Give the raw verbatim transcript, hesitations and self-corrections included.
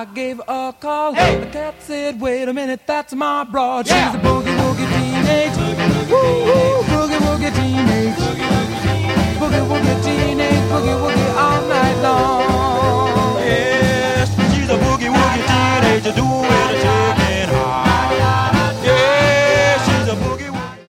gave a call. Hey. The cat said, wait a minute, that's my broad. Yeah. She's a boogie woogie teenage. Woo woo, boogie woogie teenage. Boogie woogie teenage, boogie woogie all night long. Yes, she's a boogie woogie teenager doing